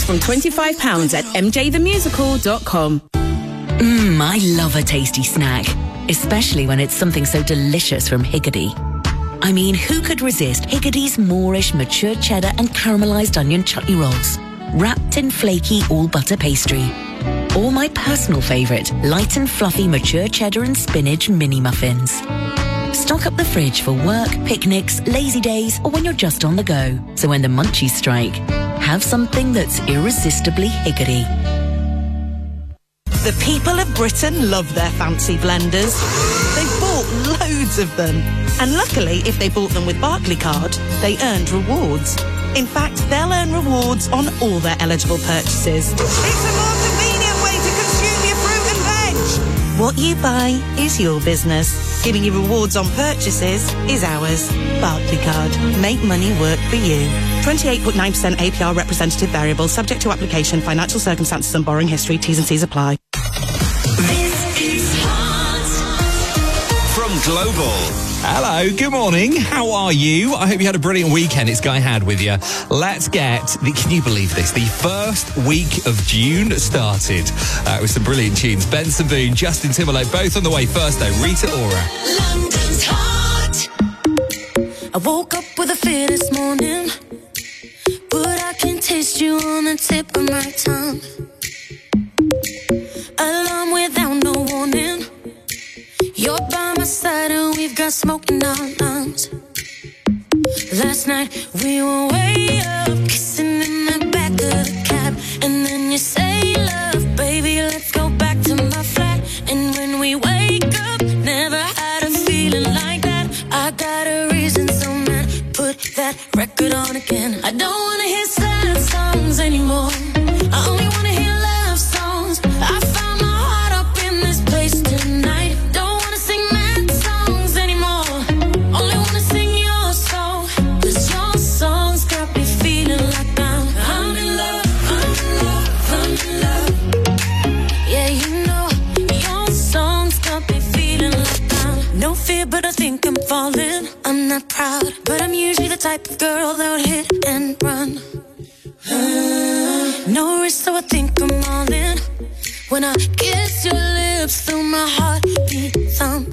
tickets from £25 at mjthemusical.com. I love a tasty snack, especially when it's something so delicious from Higgidy. I mean, who could resist Higgidy's Moorish mature cheddar and caramelised onion chutney rolls, wrapped in flaky all-butter pastry? Or my personal favourite, light and fluffy mature cheddar and spinach mini muffins. Stock up the fridge for work, picnics, lazy days, or when you're just on the go. So when the munchies strike, have something that's irresistibly Higgidy. The people of Britain love their fancy blenders. They've bought loads of them. And luckily, if they bought them with Barclaycard, they earned rewards. In fact, they'll earn rewards on all their eligible purchases. It's a more convenient way to consume your fruit and veg. What you buy is your business. Giving you rewards on purchases is ours. Barclaycard. Make money work for you. 28.9% APR representative variable, subject to application, financial circumstances and borrowing history. T's and C's apply. This is Hot from Global. Hello, good morning. How are you? I hope you had a brilliant weekend. It's Guy Had with you. Let's get can you believe this? The first week of June started with some brilliant tunes. Benson Boone, Justin Timberlake, both on the way. First though, Rita Ora. London's Hot. I woke up with a fear this morning, but I can taste you on the tip of my tongue. Alarm without no warning. You're by my side and we've got smoke in our lungs. Last night we were way up, kissing in the back of the cab. And then you say, love, baby, let's go back to my flat. And when we wake up, never had a feeling like that. I got a reason, so man, put that record on again. I don't wanna hear sad songs anymore. I only wanna hear love songs. I found my heart up in this place tonight. Don't wanna sing mad songs anymore. Only wanna sing your song. 'Cause your songs got me feeling like I'm in love, I'm in love, I'm in love. Yeah, you know, your songs got me feeling like I'm no fear, but I think I'm falling. I'm not proud, but I'm usually the type of girl that would hit and run. No risk, so I think I'm all in. When I kiss your lips, feel my heartbeat thump.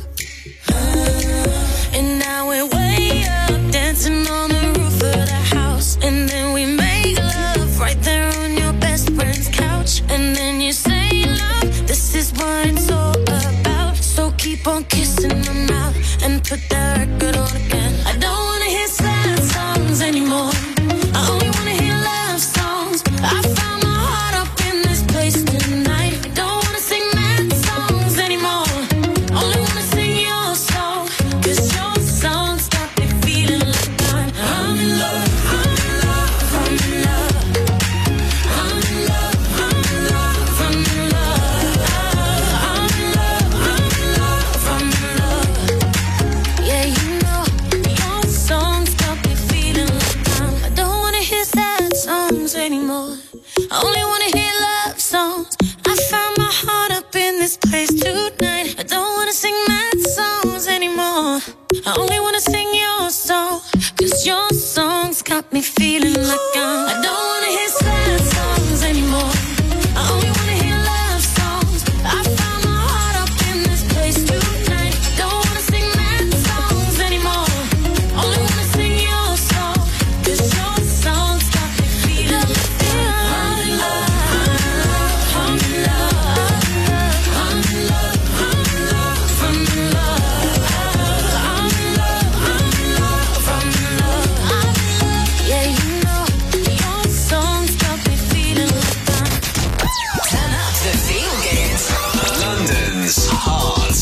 And now we're way up, dancing on the roof of the house. And then we make love right there on your best friend's couch. And then you say, love, this is what it's all about. So keep on kissing my mouth and put that record on again. I don't wanna hear sad songs anymore. I only wanna hear love songs. I found my heart up in this place tonight. I don't wanna sing mad songs anymore. Only wanna sing your song. 'Cause your songs got me feeling like I'm in love, I'm in love, I'm in love. I'm in love, I'm in love, I'm in love. I'm in love, I'm in love, I'm in love. Yeah, you know, your songs got me feeling like I don't wanna hear sad songs anymore. I only wanna hear love songs. I found my heart up in this place tonight. I don't wanna sing mad songs anymore. I only wanna sing your song. 'Cause your songs got me feeling like I don't wanna hear sad songs anymore. I only wanna hear love songs. I found my heart up in this place tonight. I don't wanna sing mad songs anymore. Only wanna sing your song. 'Cause your songs got me feeling like I'm in love, I'm in love, I'm in love, I'm in love, I'm in love, I'm in love, I'm in love, I'm in love. Yeah, you know, your songs got me feeling like Turn up the feel good. London's Hot.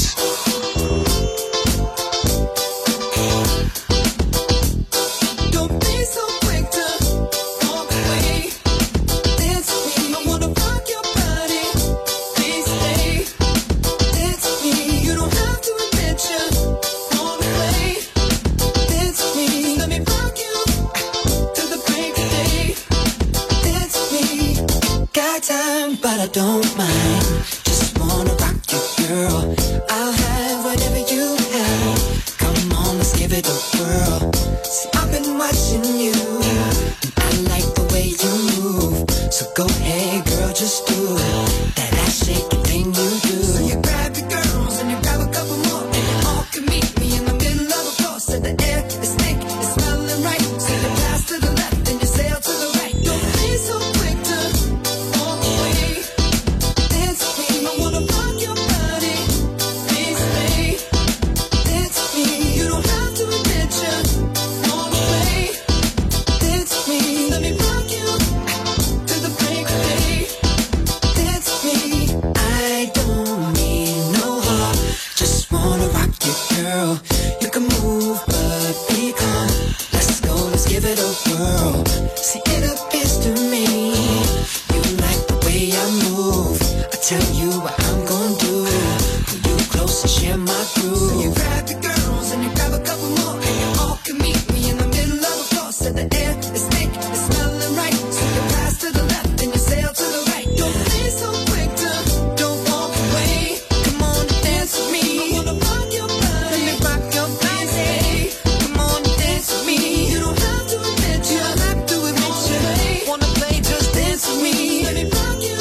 Don't be so quick to walk away. It's me. I wanna rock your body. Please stay. It's me. You don't have to admit you wanna play. It's me. Let me rock you to the break of day. It's me. Got time, but I don't mind. Just wanna rock you, girl. I'll have whatever you have. Come on, let's give it a whirl. See, I've been watching you, and I like the way you move. So Go ahead, girl, just do it. That ass shaking thing you do. So you grab your girls and you grab a couple more, and you all can meet me in the middle of a floor. So the air is thick, it's smelling right. So you pass to the left and you sail to the right. Don't be so quick to walk away. Dance with me, I wanna rock your body. Please stay. Dance with me, you don't have to admit you wanna play. Dance with me, let me rock you to the break of day. Dance with me, I don't need no heart, just wanna rock you, girl. You can move, but be calm. Let's go, let's give it a whirl. See, it appears to me you like the way I move. I tell you what I'm gonna do. Pull you close and share my groove. So you grab your girls and you grab a couple more, and you all can meet me in the middle of the floor. So the air is thick, it's smelling right. So you pass to the left and you sail to the right. Don't be so quick to don't walk away. Come on and dance with me. I wanna rock your body. Let me rock your body. Come on and dance with me. You don't have to admit you. Don't have to admit you. Wanna play? Just dance with me. Let me rock you.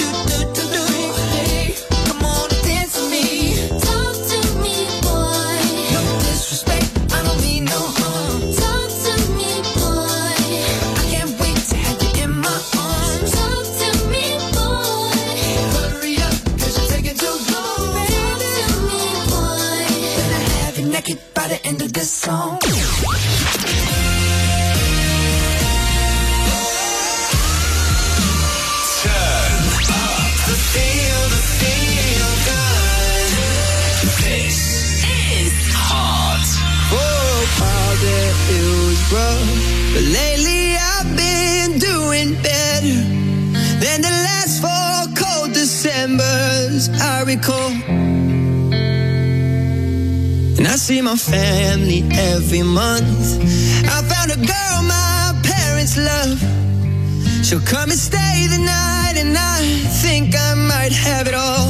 Come on and dance with me. Talk to me, boy. No disrespect, I don't mean no harm. Talk to me, boy. I can't wait to have you in my arms. Talk to me, boy. Hurry up, cause you're taking too long. Talk to me, boy. Then I have you naked by the end of this song. Turn up the feel good. This is Heart. For a while there it was rough, but lately I've been doing better than the last 4 cold Decembers I recall. And I see my family every month. I found a girl my parents love. She'll come and stay the night, and I think I might have it all.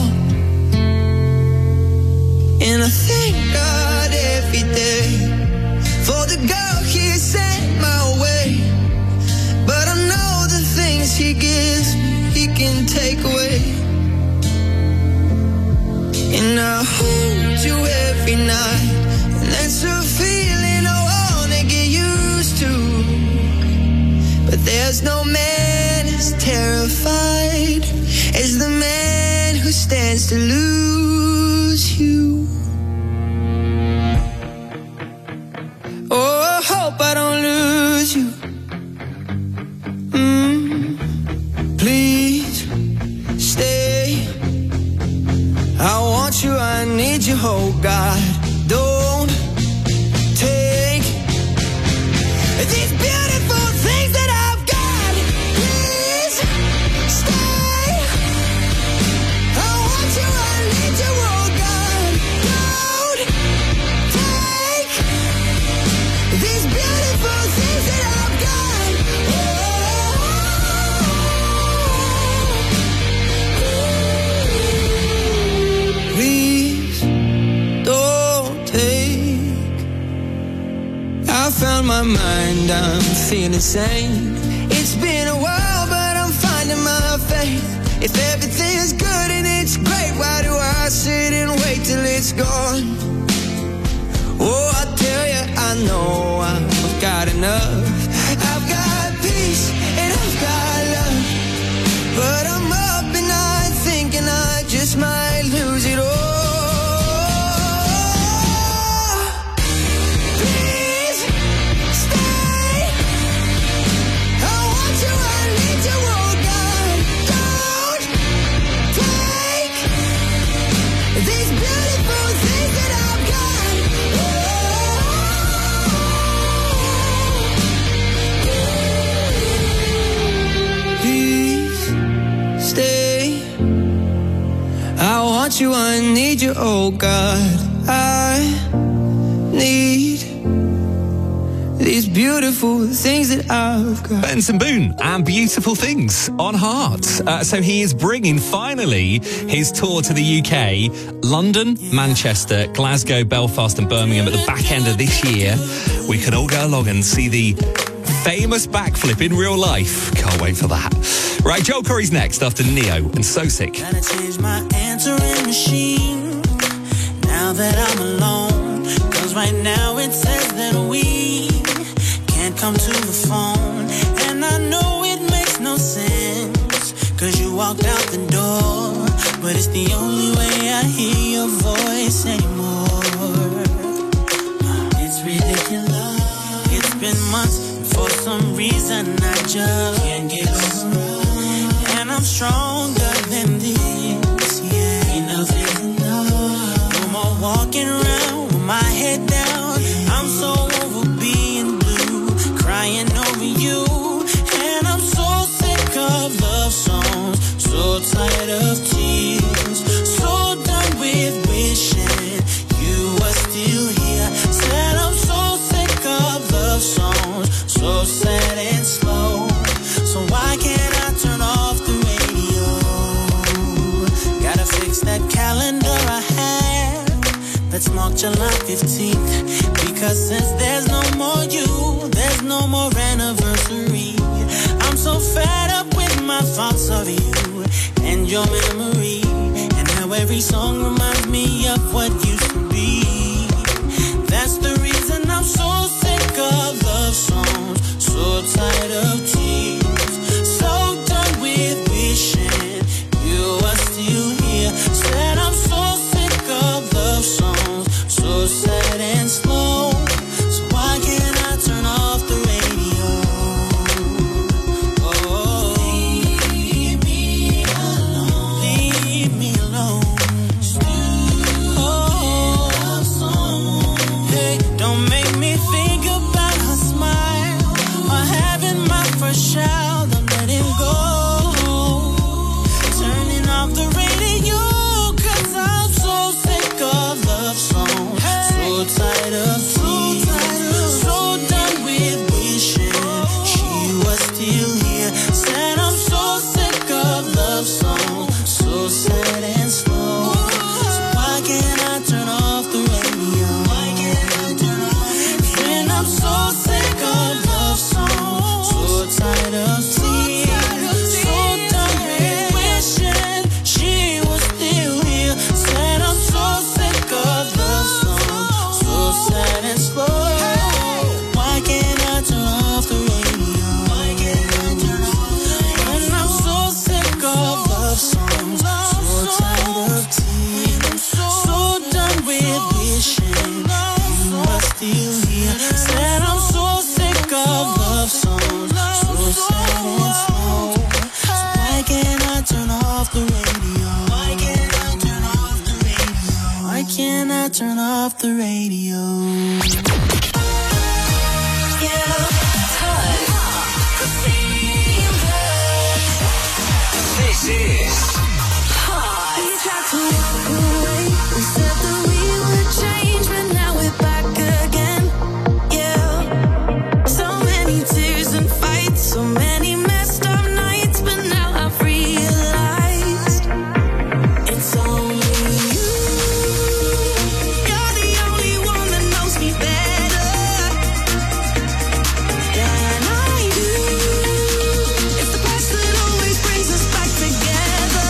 And I thank God every day for the girl he sent my way. But I know the things he gives me, he can take away. And I hold you every night, and that's a feeling I wanna get used to. But there's no man as terrified as the man who stands to lose you. Oh, I hope I don't lose you. Please stay. I want you, I need you, oh God. Don't take these beautiful things that I've got. Please stay. I want you, I need you, oh God. Don't take these beautiful things that I've got. Please don't take. I found my mind, I'm feeling sane. It's been a while, but I'm finding my faith. If everything's good and it's great, why do I sit and wait till it's gone? Oh, I tell you, I know I've got enough. I've got peace and I've got love, but I'm up and I'm thinking I just might lose it all. Please stay. I want you, I need you, oh God. Don't take these beautiful things that I've got. Please stay. I want you, I need you, oh God. I need these beautiful things that I've got. Benson Boone and Beautiful Things on Heart. So he is bringing finally his tour to the UK. London, Manchester, Glasgow, Belfast and Birmingham at the back end of this year. We can all go along and see the famous backflip in real life. Can't wait for that. Right, Joel Corry's next after Neo and So Sick. Gotta change my answering machine now that I'm alone. Cause right now it says that we can't come to the phone. And I know it makes no sense, cause you walked out the door. But it's the only way I hear your voice anymore. It's ridiculous. It's been months, for some reason I just can't get over. And I'm stronger than this, yeah. Enough is enough. No more walking around with my head down. I'm so over being blue, crying over you. And I'm so sick of love songs, so tired of tears, so done with wishing you were still here. Said I'm so sick of love songs, so sad and slow. So why can't I turn off the radio? Gotta fix that calendar I had that's marked July 15th. Because since there's no more you, there's no more anniversary. I'm so fed up with my thoughts of you and your memory, and how every song reminds me of what used to be. That's the reason I'm so sick of love songs, so tired of tears, so done with wishing you were still here. Said I'm so sick of love songs, so sad and slow. So why can't I turn off the radio? Oh, leave me alone. Leave me alone. Oh, hey, don't make me think about her smile or having my first child. I'm letting go. Turning off the radio, cause I'm so sick of love songs, so tired of tears, so done with wishing she was still here. Said I'm so sick of love songs, so sad and slow. So why can't I turn off the radio? Why can't I turn off? When I'm so sick of love songs, so tired of tears, so done with wishing she was still here. Said I'm so sick of love songs, so sad and slow. Why can't I turn off the radio? Why can't I turn off the radio? When I'm so sick of love songs, so tired of tears, so done with wishing you were still here. Said I'm so sick of love songs, so sad and slow. So why can't I turn off the radio? Why can't I turn off the radio? Why can't I turn off the radio? This is We tried to walk away. We said that we would change, but now we're back again. Yeah. So many tears and fights, so many messed up nights, but now I've realized it's only you. You're the only one that knows me better than I do. It's the past that always brings us back together.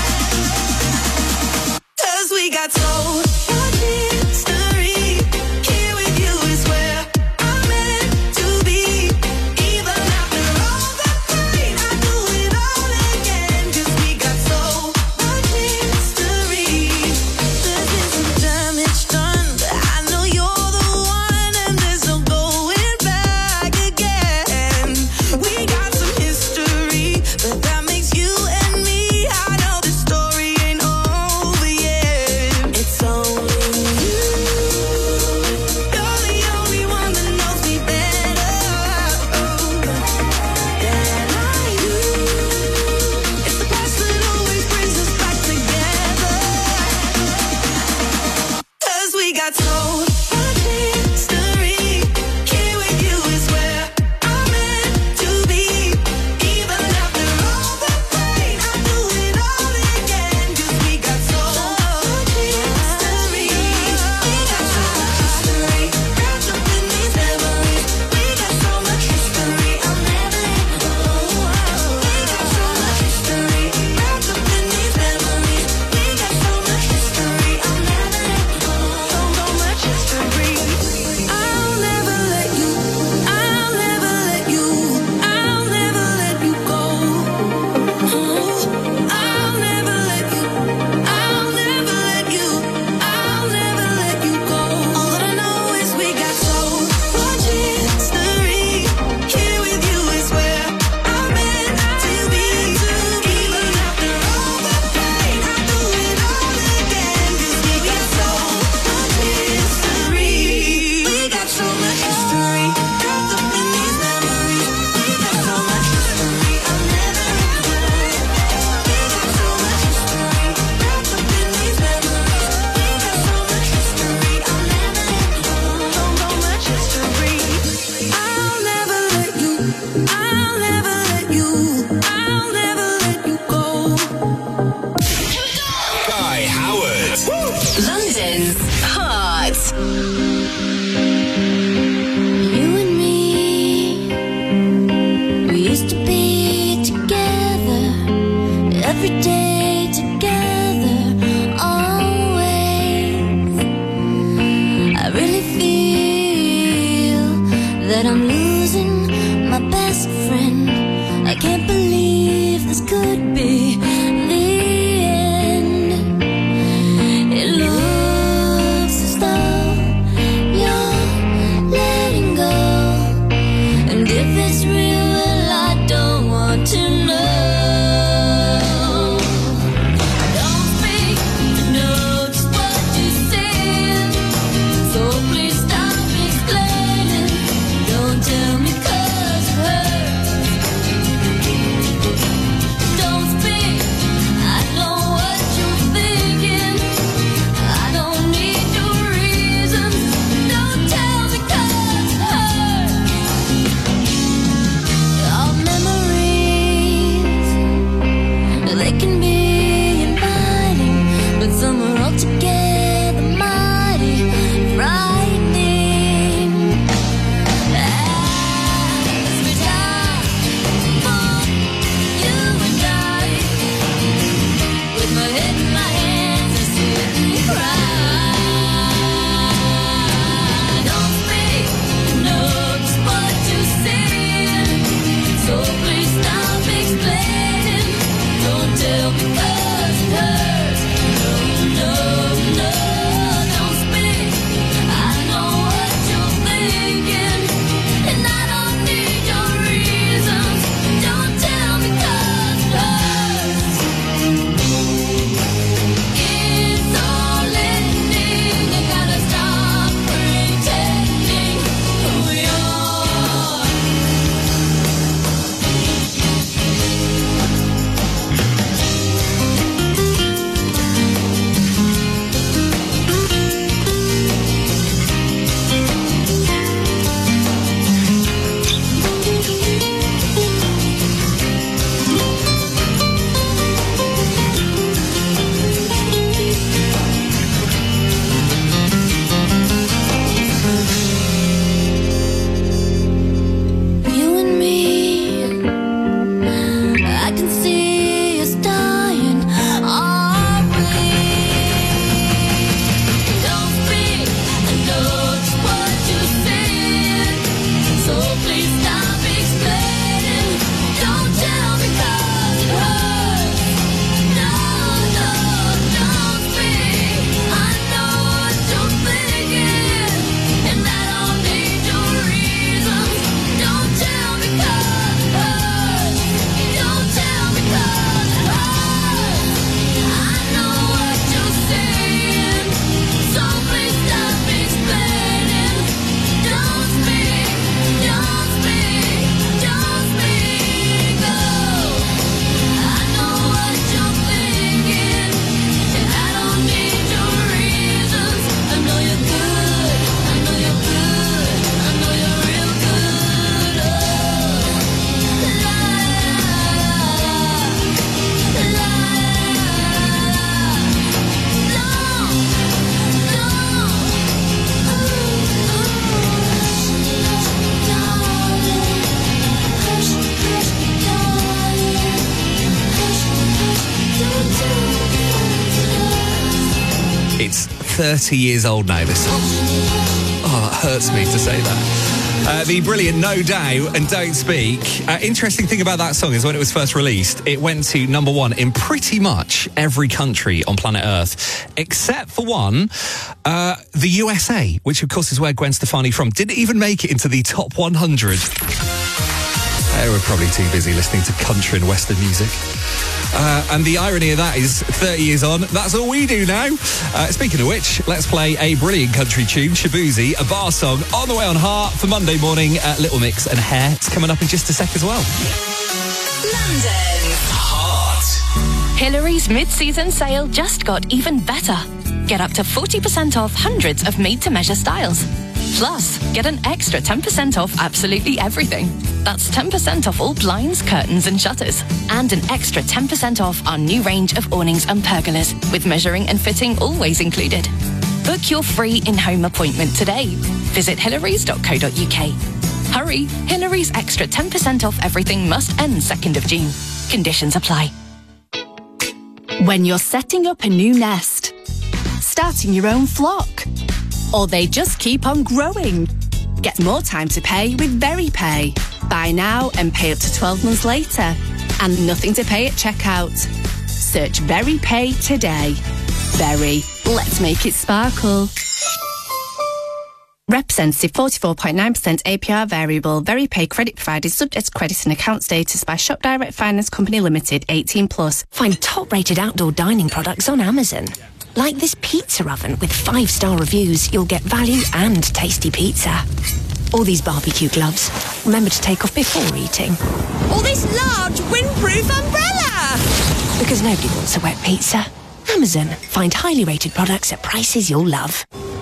'Cause we got told our history. Here with you is where I'm meant to be. Even after all the pain, I do it all again. 'Cause we got so much history. There's been some damage done, but I know you're the one, and there's no going back again. We got some history, but that makes you and me. I know the story ain't over yet. It's only you. You're the only one that knows me better than I do. It's the past that always brings us back together. 'Cause we got told our history. Here with you is where I'm meant to be. Even after all the every day together, always. I really feel that I'm losing my best friend. I can't believe this could be the end. It looks as though you're letting go, and if it's real, well, I don't want to know. Don't speak, I know just what you said, so please stop explaining. Don't tell me 'cause it hurts. Don't speak, I know what you're thinking. I don't need your reasons. Don't tell me 'cause it hurts. Our memories, they can be inviting, but some are altogether mighty frightening. As we die for you and I, with my head in my hands, I sit and cry. Don't speak, know just what you said, so please stop explaining. Don't tell me 'cause it hurts. No, no, no, don't speak. I know what you're thinking, and I don't need your reasons. Don't tell me 'cause it hurts. It's all ending. You gotta stop pretending who you are. You and me, I can see us dying, are we? Don't speak, I know just what you said, so please stop explaining. Don't tell me 'cause it hurts. No, no, don't speak. I know what you're thinking, and I don't need your reasons. Don't tell me 'cause it hurts. Don't tell me 'cause it hurts. I know what you're saying, so please stop explaining. Don't speak, don't speak, don't speak. Oh, I know what you're thinking, and I don't need your reasons. I know you're good, I know you're good, I know you're real good. Oh, la la la. It's 30 years old now, this song. Oh, that hurts me to say that. The brilliant No Doubt and Don't Speak. Interesting thing about that song is when it was first released, it went to number one in pretty much every country on planet Earth, except for one, the USA, which of course is where Gwen Stefani from. Didn't even make it into the top 100. They were probably too busy listening to country and Western music. And the irony of that is 30 years on, that's all we do now. Speaking of which, let's play a brilliant country tune, Shabuzi, a bar song, on the way on Heart for Monday morning. Little Mix and Hair. It's coming up in just a sec as well. London's Heart. Hillary's mid-season sale just got even better. Get up to 40% off hundreds of made-to-measure styles. Plus, get an extra 10% off absolutely everything. That's 10% off all blinds, curtains and shutters. And an extra 10% off our new range of awnings and pergolas, with measuring and fitting always included. Book your free in-home appointment today. Visit hillarys.co.uk. Hurry, Hillary's extra 10% off everything must end 2nd of June. Conditions apply. When you're setting up a new nest, starting your own flock, or they just keep on growing. Get more time to pay with VeryPay. Buy now and pay up to 12 months later. And nothing to pay at checkout. Search VeryPay today. Very. Let's make it sparkle. Representative 44.9% APR variable. VeryPay credit provided subject to credit and account status by Shop Direct Finance Company Limited, 18+. Find top-rated outdoor dining products on Amazon. Like this pizza oven with 5-star reviews, you'll get value and tasty pizza. All these barbecue gloves. Remember to take off before eating. Or this large windproof umbrella! Because nobody wants a wet pizza. Amazon. Find highly rated products at prices you'll love.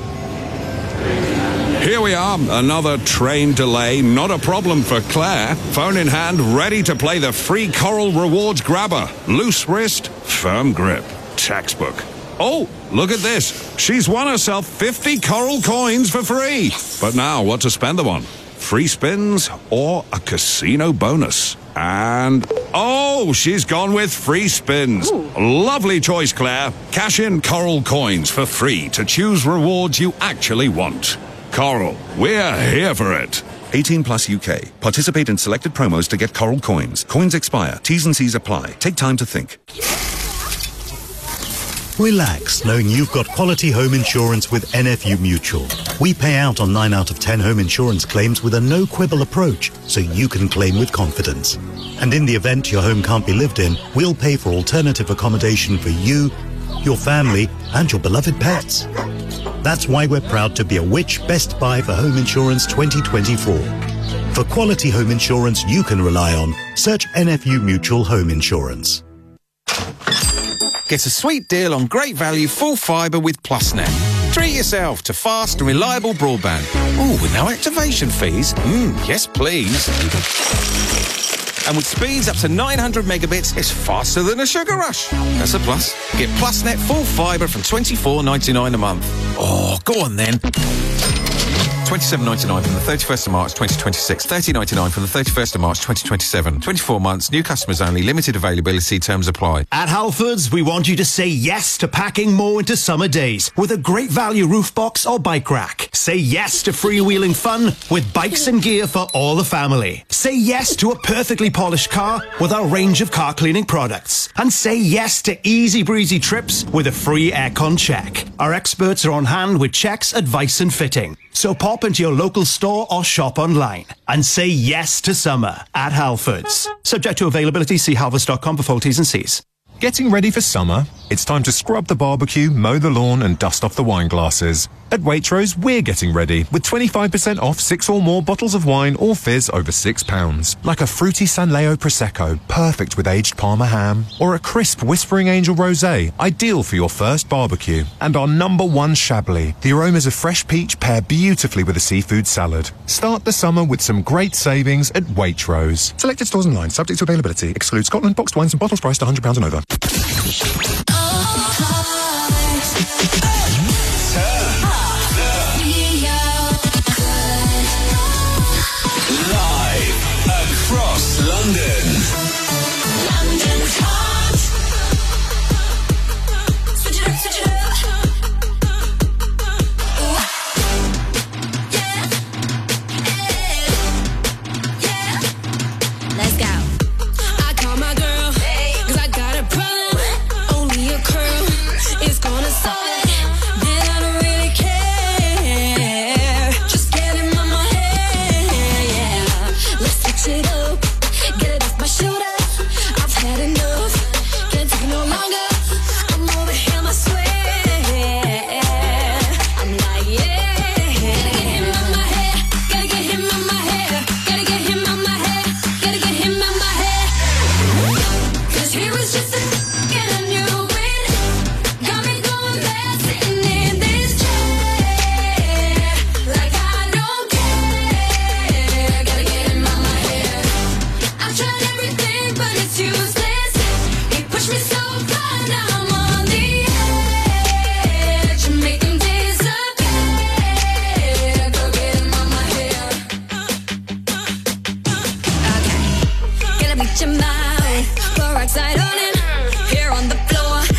Here we are, another train delay, not a problem for Claire. Phone in hand, ready to play the free Coral Rewards grabber. Loose wrist, firm grip. Textbook. Oh, look at this. She's won herself 50 Coral coins for free. But now, what to spend them on? Free spins or a casino bonus? And, oh, she's gone with free spins. Ooh. Lovely choice, Claire. Cash in Coral coins for free to choose rewards you actually want. Coral, we're here for it. 18+ UK. Participate in selected promos to get Coral coins. Coins expire. T's and C's apply. Take time to think. Relax knowing you've got quality home insurance with NFU Mutual. We pay out on 9 out of 10 home insurance claims with a no-quibble approach, so you can claim with confidence. And in the event your home can't be lived in, we'll pay for alternative accommodation for you, your family, and your beloved pets. That's why we're proud to be a Which Best Buy for Home Insurance 2024. For quality home insurance you can rely on, search NFU Mutual Home Insurance. Get a sweet deal on great value full fibre with PlusNet. Treat yourself to fast and reliable broadband. Ooh, with no activation fees. Yes, please. And with speeds up to 900 megabits, it's faster than a sugar rush. That's a plus. Get PlusNet full fibre from $24.99 a month. Oh, go on then. $27.99 from the 31st of March 2026, $30.99 from the 31st of March 2027. 24 months, new customers only, limited availability, terms apply. At Halfords, we want you to say yes to packing more into summer days with a great value roof box or bike rack. Say yes to freewheeling fun with bikes and gear for all the family. Say yes to a perfectly polished car with our range of car cleaning products. And say yes to easy breezy trips with a free aircon check. Our experts are on hand with checks, advice and fitting. So pop into your local store or shop online and say yes to summer at Halfords. Subject to availability, see halfords.com for full T's and C's. Getting ready for summer? It's time to scrub the barbecue, mow the lawn and dust off the wine glasses. At Waitrose, we're getting ready with 25% off 6 or more bottles of wine or fizz over £6. Like a fruity San Leo Prosecco, perfect with aged Parma ham. Or a crisp Whispering Angel Rosé, ideal for your first barbecue. And our #1 Chablis. The aromas of fresh peach pair beautifully with a seafood salad. Start the summer with some great savings at Waitrose. Selected stores online, subject to availability. Excludes Scotland, boxed wines and bottles priced £100 and over. Live across London. London's hot. Switch it up, switch it up. Let's go. I call my girl, 'cause I got a problem. Only a curl is gonna solve it. Then I don't really care. Just get him on my head, yeah. Let's switch it up. Get it off my shoulder. I've had enough. Can't take it no longer. I'm over him, I swear. I'm like, yeah. Gotta get him on my head. Gotta get him on my head. Gotta get him on my head. Gotta get him on my head. 'Cause he was just a and I knew it. Got me going mad, sitting in this chair. Like I don't care. Gotta get him on my head. I've tried everything, but it's useless. He pushed me so far, now I'm on the edge. Make him disappear. Go get him on my head. Okay. Gonna beat your mind. Pour oxide on him. Here on the floor.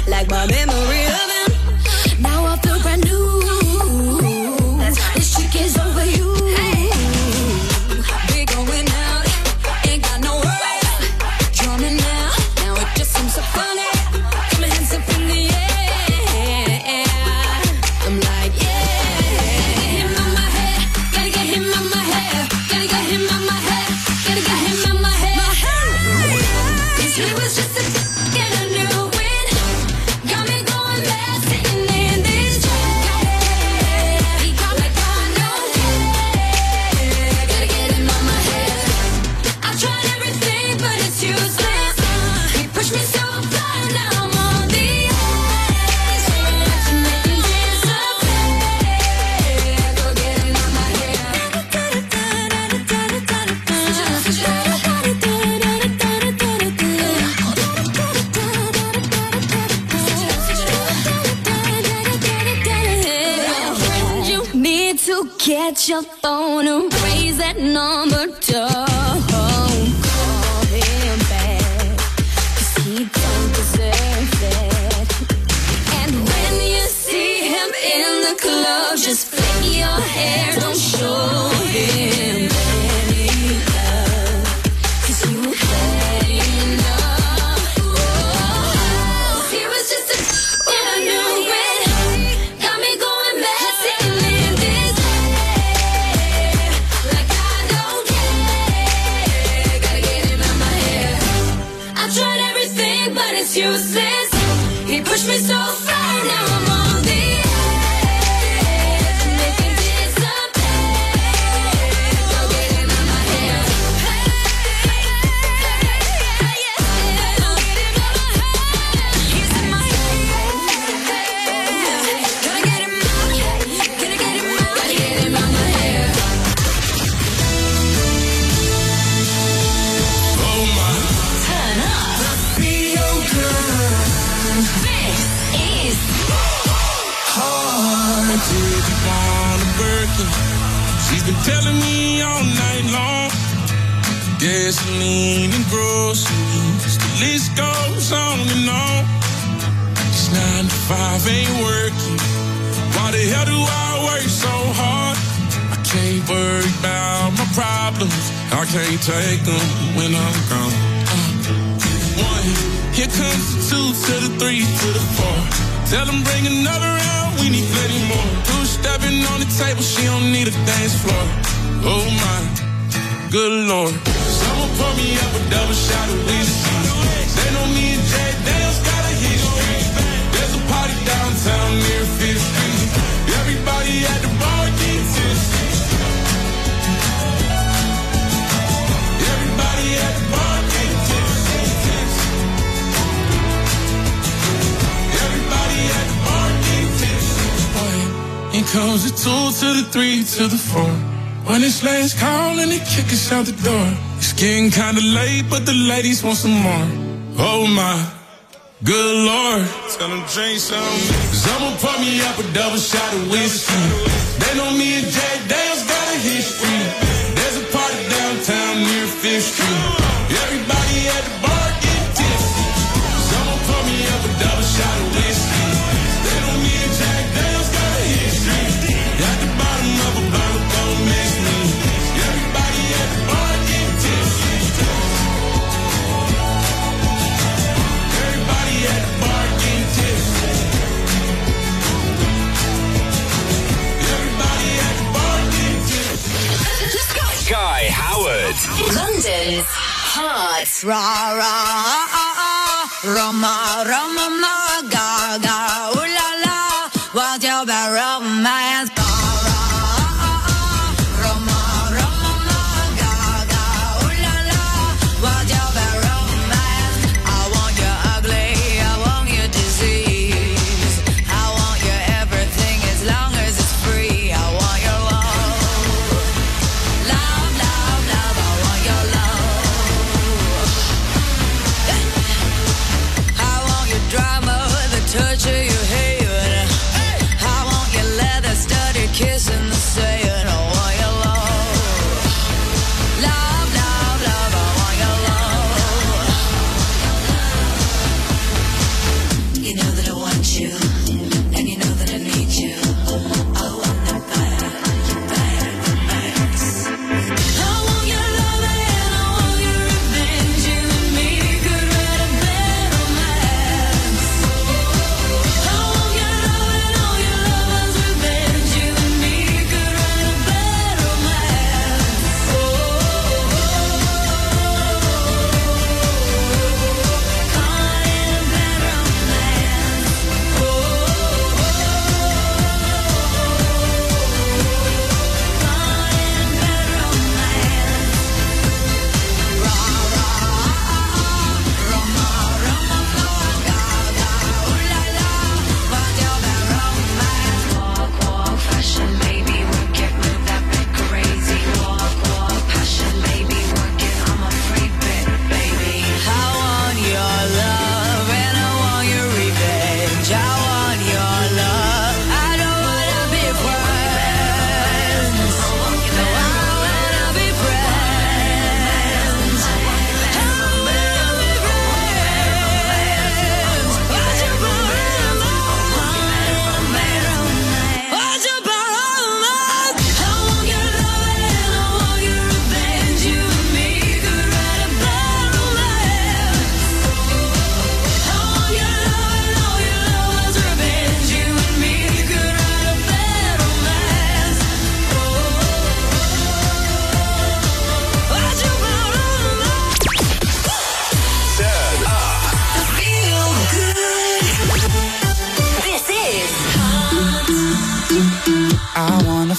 Get your phone and raise that number. Don't call him back, 'cause he don't deserve that. And when you see him in the club, just flick your hair. Don't show him any love, 'cause you had enough. Oh, he was just a and I knew it. Got me going mad, sitting in this bed like I don't care. Gotta get him out my hair. I tried everything, but it's useless. He pushed me so far, now I'm on the edge. And if he disappears, go get him out my hair. Go get him out my hair. He's in my head. Gotta get him out. Gotta get him out. Gotta get him out my hair. Oh my. Turn up. Be your girl. This is Hard to be on a Birkin. She's been telling me all night long. Gasoline and groceries, the list goes on and on. This 9 to 5 ain't working. Why the hell do I work so hard? I can't worry about my problems. I can't take them when I'm gone. 1, here comes the 2 to the 3 to the 4. Tell them bring another round, we need plenty more. 2 stepping on the table, she don't need a dance floor. Oh my, good Lord. Someone pour me up a double shot of whiskey. They know me and Jay Daniels got a history. There's a party downtown near 5th Street. Everybody at the bar gets tipsy. Everybody at the bar gets tipsy. Everybody at the bar gets tipsy. Here comes the 2 to the 3 to the 4. When it's last call and they kick us out the door. It's getting kinda late, but the ladies want some more. Oh my, good Lord. Tell them drink some. Someone pour me up a double shot of whiskey. They know me and Jay Daniels got a history. There's a party downtown near 5th Street. Everybody at the bar get tipsy. Someone pour me up a double shot of whiskey. They know me and Jay Daniels got a history. At the bottom of a bottle, don't miss me. Everybody at the bar get tipsy. Everybody at the bar get tipsy. Everybody at the bar get tipsy. Guy Howard. London's Hot. Ra ra Roma Roma ma ga ga ooh la la. What's your bad romance? Ga ra Roma Roma ma ga ga ooh la la. What's your bad romance? I want you ugly, I want you disease. I want you everything as long as it's free. I want your love, love, love, love. I want your love. I want your drama, the torture you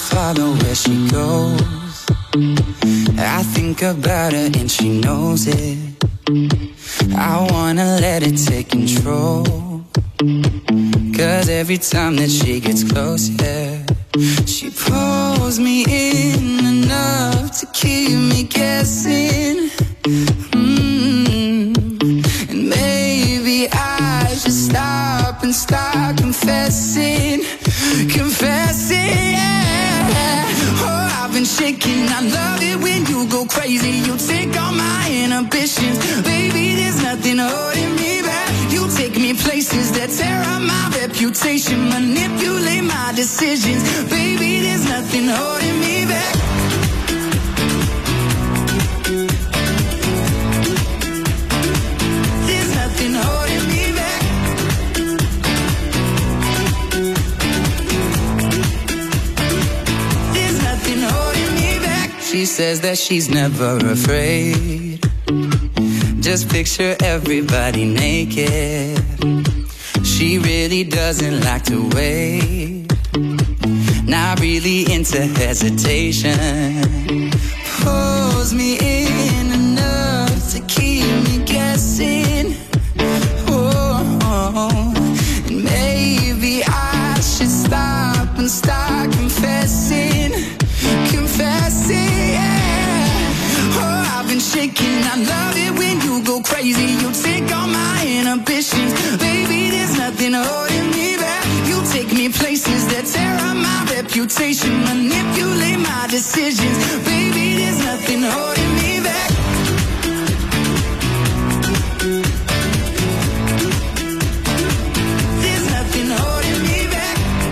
follow where she goes. I think about her and she knows it. I wanna let it take control. Cause every time that she gets close, yeah, she pulls me in enough to keep me guessing. And maybe I should stop and start confessing. Confessing, yeah. Oh, I've been shaking. I love it when you go crazy. You take all my inhibitions. Baby, there's nothing holding me back. You take me places that tear up my reputation. Manipulate my decisions. Baby, there's nothing holding me back. There's nothing holding me back. There's nothing holding me back. She says that she's never afraid. Just picture everybody naked. She really doesn't like to wait. Not really into hesitation. Pulls me in enough to keep me guessing. Oh, and maybe I should stop and start confessing. Confessing, yeah. Oh, I've been shaking. I love it when you go crazy. You take all my inhibitions. Baby, there's nothing holding me back. You take me places that tear up my reputation. Manipulate my decisions. Baby, there's nothing holding me back. There's nothing holding me back.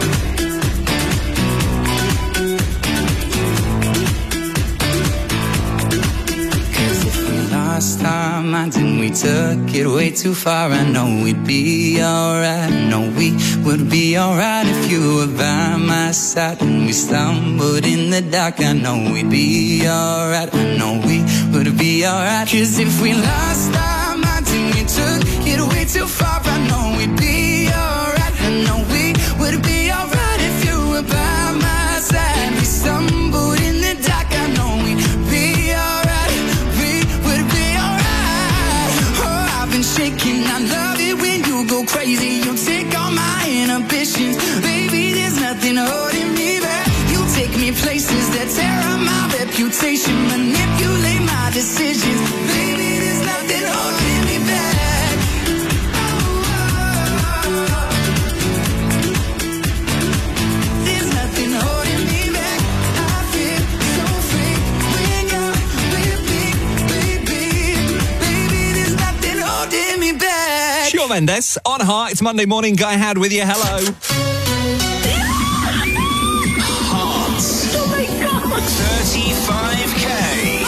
Cause if we lost our minds and we took it way too far, I know we'd be alright. I know we would be alright if you were by my side. When we stumbled in the dark, I know we'd be alright. I know we would be alright. Cause if we lost our minds and we took it way too far, I know we'd be alright. I know we would be alright if you were by my side. We stumbled in the dark, I know we'd be alright. We would be alright. Oh, I've been shaking. I love it when you go crazy. You take all my inhibitions. Baby, there's nothing holding me back. You take me places that tear up my reputation. Manipulate my decisions. Baby, there's nothing holding me back. There's nothing holding me back. I feel so free when you're with me, baby. Baby, there's nothing holding me back. Shawn Mendes on Heart. It's Monday morning. Guy Had with you. Hello. Hearts. Oh my God. 35k.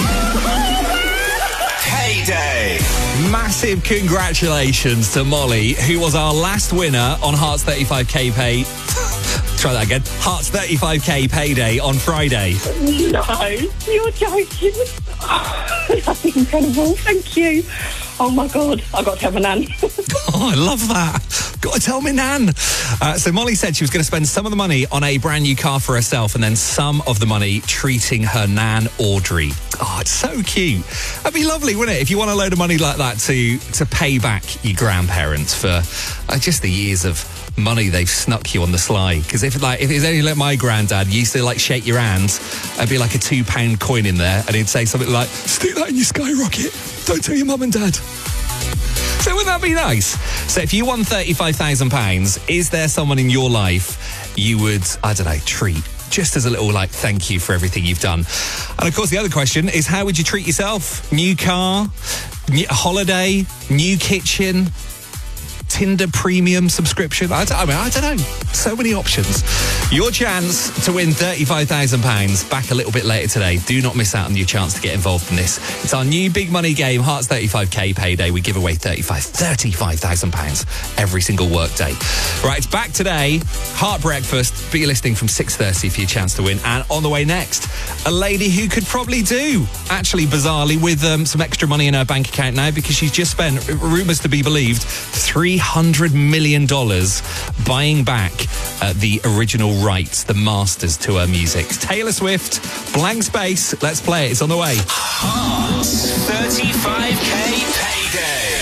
Payday. Massive congratulations to Molly, who was our last winner on Hearts 35k pay. Try that again. Hearts 35k payday on Friday. No, you're joking. That's incredible. Thank you. Oh my God, I got to tell my nan. Oh, I love that. Got to tell me nan. So Molly said she was going to spend some of the money on a brand new car for herself and then some of the money treating her nan, Audrey. Oh, it's so cute. That'd be lovely, wouldn't it? If you want a load of money like that to pay back your grandparents for just the years of money they've snuck you on the sly. Because if it's only like my granddad used to like shake your hands, there'd be like a £2 coin in there and he'd say something like, stick that in your skyrocket, don't tell your mum and dad. So wouldn't that be nice? So if you won £35,000, is there someone in your life you would, I don't know, treat just as a little like thank you for everything you've done? And of course the other question is, how would you treat yourself? New car, holiday, new kitchen, Tinder premium subscription. I don't know. So many options. Your chance to win £35,000 back a little bit later today. Do not miss out on your chance to get involved in this. It's our new big money game, Hearts 35k payday. We give away £35,000 every single work day. Right, it's back today. Heart breakfast. Be listening from 6:30 for your chance to win. And on the way next, a lady who could probably do, actually bizarrely, with some extra money in her bank account now because she's just spent, rumours to be believed, $300 million buying back the original rights, the masters to her music. Taylor Swift, Blank Space. Let's play it. It's on the way. Hearts 35k payday.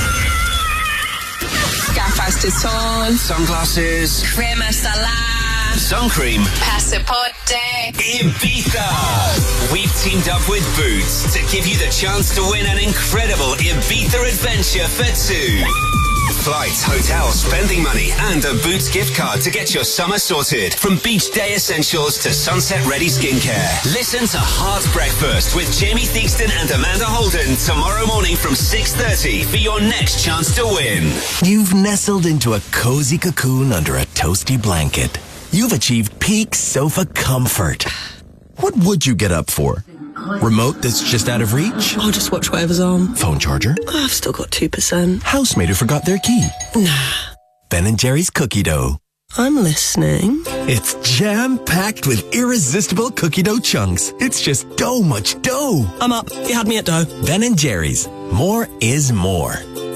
Gafas de sol. Sunglasses. Crema solar. Sun cream. Passaporte. Ibiza. We've teamed up with Boots to give you the chance to win an incredible Ibiza adventure for two. Flights, hotels, spending money, and a Boots gift card to get your summer sorted. From beach day essentials to sunset-ready skincare. Listen to Heart Breakfast with Jamie Theakston and Amanda Holden tomorrow morning from 6:30 for your next chance to win. You've nestled into a cozy cocoon under a toasty blanket. You've achieved peak sofa comfort. What would you get up for? Remote that's just out of reach? I'll just watch whatever's on. Phone charger? I've still got 2%. Housemate who forgot their key? Nah. Ben & Jerry's cookie dough. I'm listening. It's jam-packed with irresistible cookie dough chunks. It's just dough much dough. I'm up. You had me at dough. Ben & Jerry's. More is more.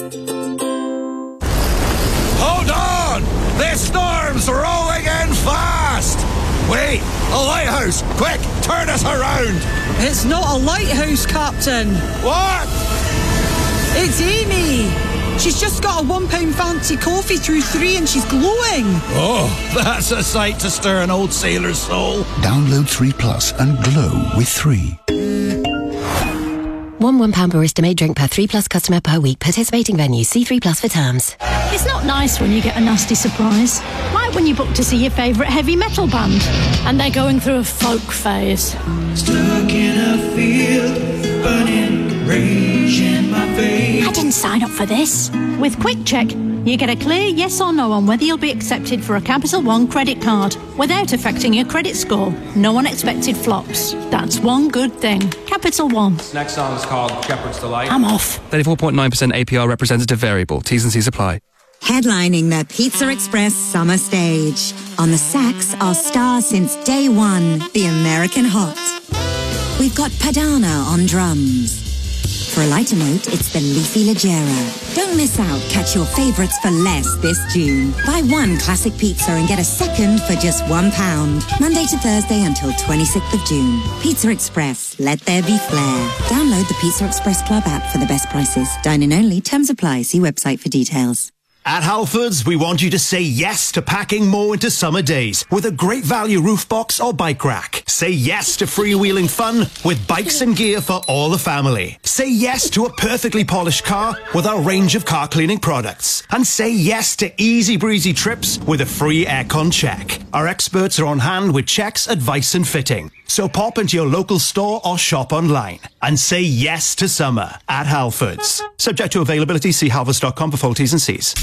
Hold on! This storm's rolling in fast! Wait! A lighthouse! Quick! Turn us around! It's not a lighthouse, Captain. What? It's Amy. She's just got a £1 fancy coffee through 3 and she's glowing. Oh, that's a sight to stir an old sailor's soul. Download 3 Plus and glow with 3. One £1 barista made drink per 3 Plus customer per week. Participating venues. See 3 Plus for terms. It's not nice when you get a nasty surprise. Like when you book to see your favourite heavy metal band and they're going through a folk phase. Stuck in a field, burning rage in my face. I didn't sign up for this. With Quick Check, you get a clear yes or no on whether you'll be accepted for a Capital One credit card without affecting your credit score. No unexpected flops. That's one good thing. Capital One. This next song is called Shepherd's Delight. I'm off. 34.9% APR representative variable. T's and C's apply. Headlining the Pizza Express summer stage. On the sax, our star since day one, the American Hot. We've got Padana on drums. For a lighter note, it's the Leafy Leggera. Don't miss out. Catch your favourites for less this June. Buy one classic pizza and get a second for just £1. Monday to Thursday until 26th of June. Pizza Express. Let there be flair. Download the Pizza Express Club app for the best prices. Dine-in only. Terms apply. See website for details. At Halfords, we want you to say yes to packing more into summer days with a great value roof box or bike rack. Say yes to freewheeling fun with bikes and gear for all the family. Say yes to a perfectly polished car with our range of car cleaning products. And say yes to easy breezy trips with a free aircon check. Our experts are on hand with checks, advice and fitting. So pop into your local store or shop online and say yes to summer at Halfords. Subject to availability, see halfords.com for full T's and C's.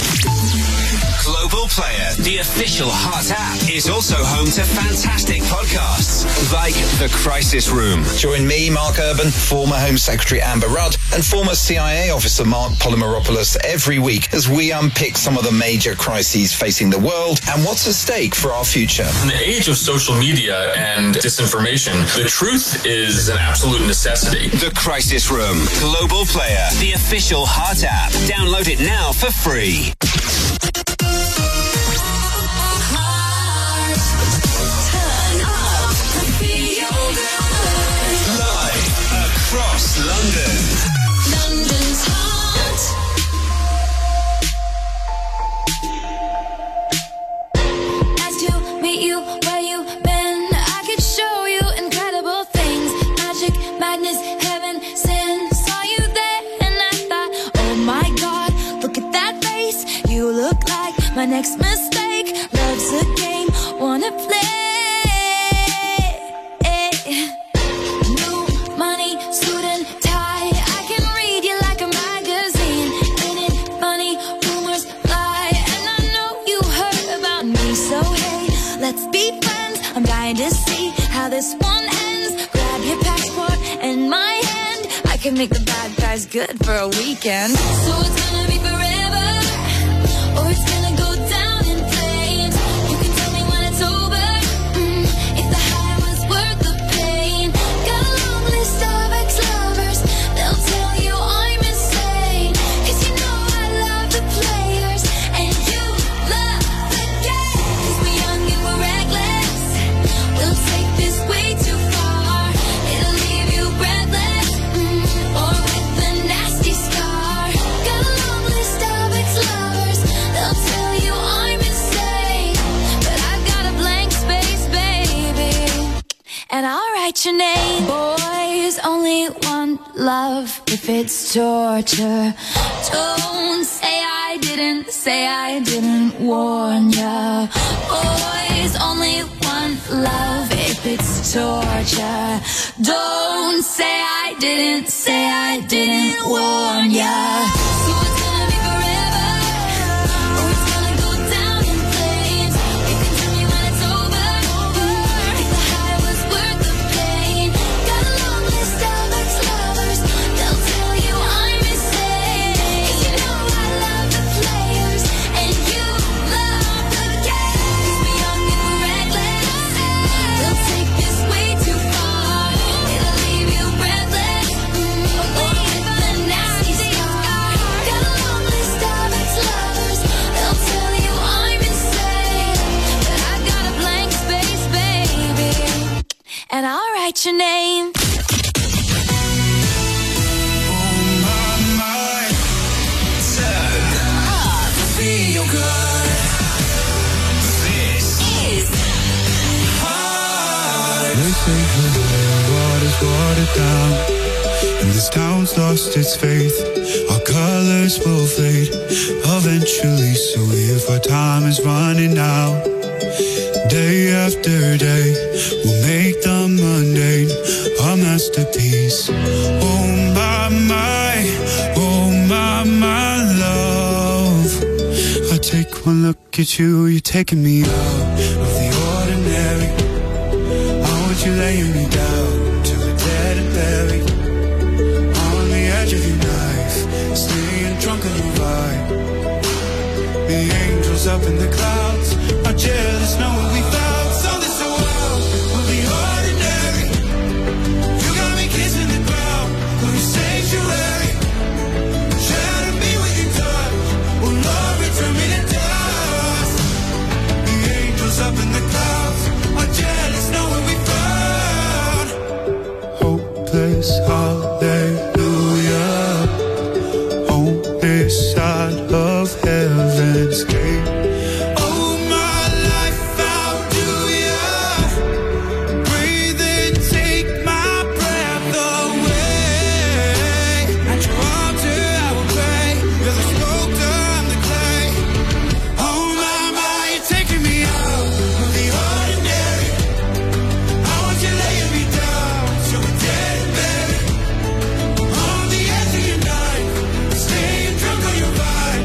Global Player, the official Heart app, is also home to fantastic podcasts like The Crisis Room. Join me, Mark Urban, former Home Secretary Amber Rudd, and former CIA officer Mark Polymeropoulos every week as we unpick some of the major crises facing the world and what's at stake for our future. In the age of social media and disinformation, the truth is an absolute necessity. The Crisis Room, Global Player, the official Heart app. Download it now for free. Live across London. London's hot. Nice to meet you, where you been? I could show you incredible things. Magic, madness, heaven, sin. Saw you there and I thought, oh my God, look at that face. You look like my next mistake. Love's a game, wanna play. New money, suit and tie. I can read you like a magazine. Ain't it funny? Rumors fly, and I know you heard about me. So hey, let's be friends. I'm dying to see how this one ends. Grab your passport and my hand. I can make the bad guys good for a weekend. So it's gonna be forever, or it's gonna go down in flames. You can tell me when it's over, if the high was worth the pain. Got a long list of ex-lovers, they'll tell you I'm insane. 'Cause you know I love the players, and you love the game. 'Cause we love if it's torture. Don't say I didn't warn ya. Boys only want love if it's torture. Don't say I didn't warn ya. So it's gonna be forever, or it's gonna go down in flames. You can tell me when it's over. If the high was worth the pain. Got a long list of ex-lovers, they'll tell you I'm insane. 'Cause you know I love the players, and you love the game. 'Cause we're young and we're reckless, they'll take this way too far. It'll leave you breathless, or with the nasty scar. Got a long list of ex-lovers, they'll tell you I'm insane. But I got a blank space, baby, and I'll write your name. Feel good. This is They say water's watered down, and this town's lost its faith. Our colors will fade eventually, so if our time is running out, day after day, we'll make the mundane our masterpiece. Oh my love, I take one look at you, you're taking me out of the ordinary. How would you lay me down to a dead and buried on the edge of your knife, staying drunk on your vibe? The angels up in the clouds are jealous, know what we found. So this world will be ordinary. You got me kissing the ground, will you sanctuary? Shadow me with your touch, oh Lord, return me to dust. The angels up in the clouds are jealous, know what we found. Hopeless hallelujah, on this side of heaven's gate. Oh my life, how do ya breathe and take my breath away? At your altar I will pray, you're the sculptor, I'm the clay. Oh my, you're taking me out of the ordinary. I want you laying me down to a dead and buried on the edge of your night, staying drunk on your vibe.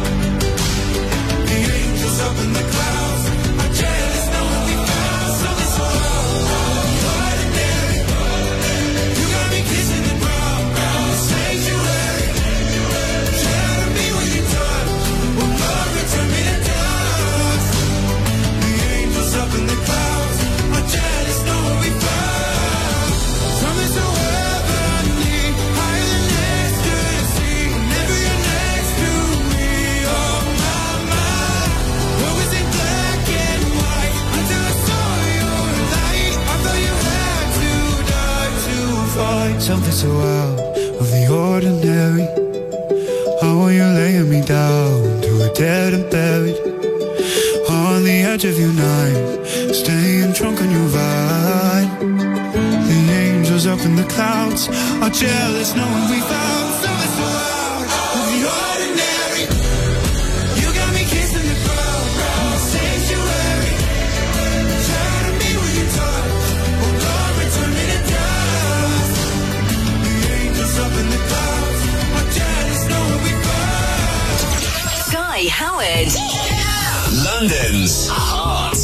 The angels up in the clouds are jealous, know what we found. So this world will be ordinary. You got me kissing the ground, sanctuary. Shadow me with your touch, oh Lord, return me to dust. The angels up in the clouds are jealous, know what we found. Something so heavenly, higher than ecstasy. Whenever you're next to me, oh my. What was it black and white until I saw your light? I thought you had to die to fight something so out of the ordinary. How are you laying me down to a dead and buried on the edge of your night, staying drunk on your vibe? The angels up in the clouds are jealous, knowing we found something so out of the ordinary. You got me kissing the ground, sanctuary. Shadow me with your touch, oh Lord, return me to dust. The angels up in the clouds are jealous, knowing we found. Guy Howard. London's Heart.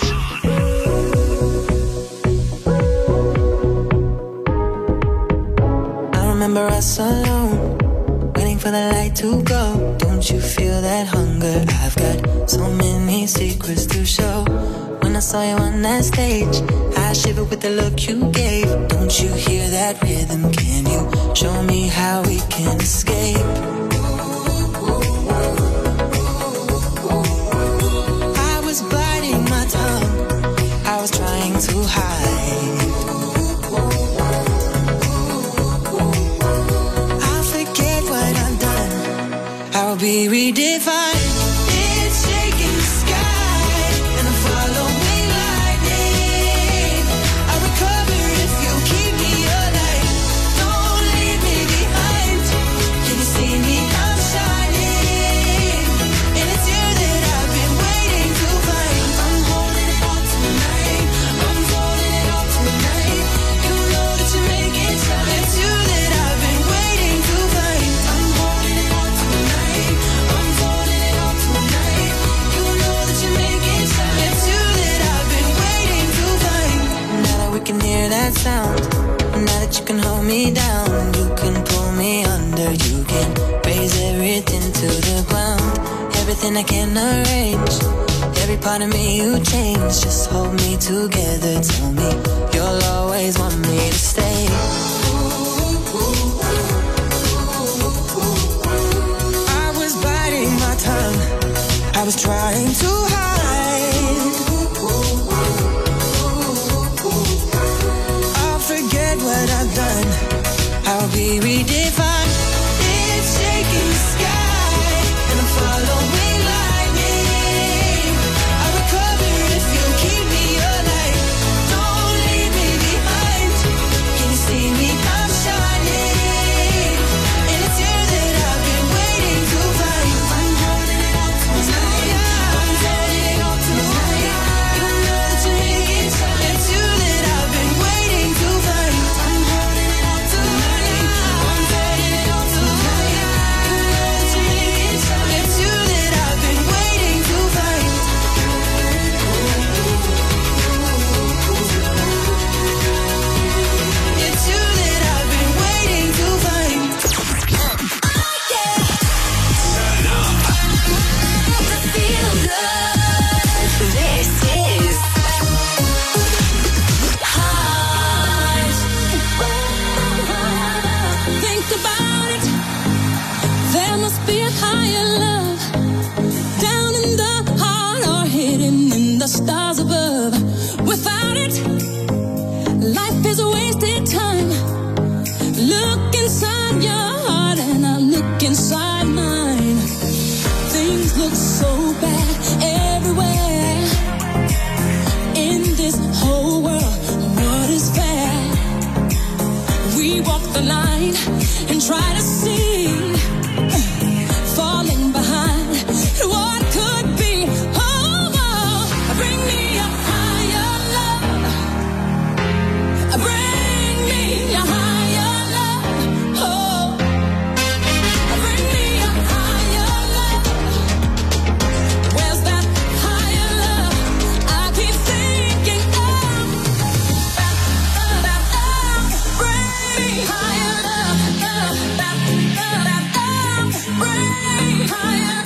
I remember us alone, waiting for the light to go. Don't you feel that hunger? I've got so many secrets to show. When I saw you on that stage, I shivered with the look you gave. Don't you hear that rhythm? Can you show me how we can escape? I was biting my tongue, I was trying to hide. I'll forget what I've done, I'll be redefined. It's shaking the sky, and I'm following lightning. I'll recover if you keep me alive. Don't leave me behind. me down, you can pull me under, you can raise everything to the ground. Everything I can arrange, every part of me you change. Just hold me together, tell me you'll always want me to stay. I was biting my tongue, I was trying to hide. I'll forget what I've done, I'll be redefined. It's shaking the sky, and I'm following lightning. I'll recover if you keep me alive. Don't leave me behind. Can you see me? I'm shining, and it's you that I've been waiting to find. I'm holding it out tonight. I'm holding it out tonight. You know that you're making time. It's you that I've been waiting to find. I'm holding it out tonight. I'm holding it out tonight. You know that you're making time. It's you that I've been waiting to find. It's you that I've been waiting to find. Feel good. This is Hot. Think about it. There must be a higher love down in the heart or hidden in the stars above. Without it, life is a wasted time. Look inside your heart and I look inside mine. Things look so bad everywhere in this whole world. What is fair? We walk the line and try to see, falling behind what could be. Oh, oh, bring me a higher love. Bring me a higher love. Oh, bring me a higher love. Where's that higher love? I keep thinking of. Bring higher love. Bring higher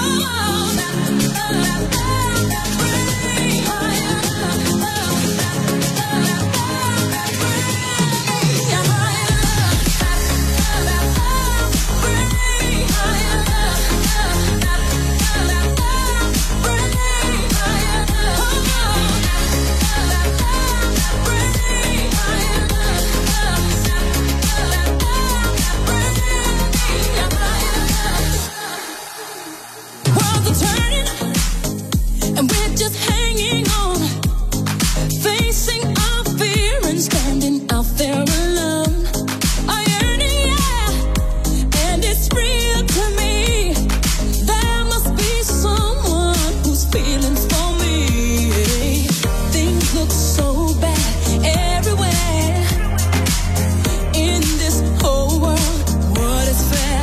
Worlds are turning, and we're just hanging on, facing our fear and standing out there alone. I yearn, yeah, and it's real to me. There must be someone who's feeling for me. Things look so bad everywhere in this whole world. What is fair?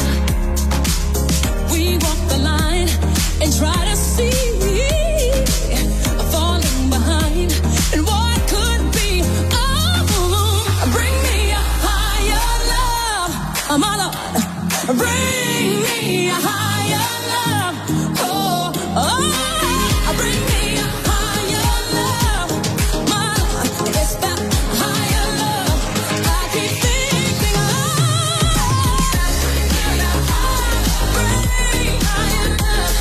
We walk the line and try to see, falling behind and what could be. Oh, bring me a higher love, my Lord. Bring me a higher love. Oh, oh, bring me a higher love, my Lord. It's that higher love I keep thinking of. Bring higher love.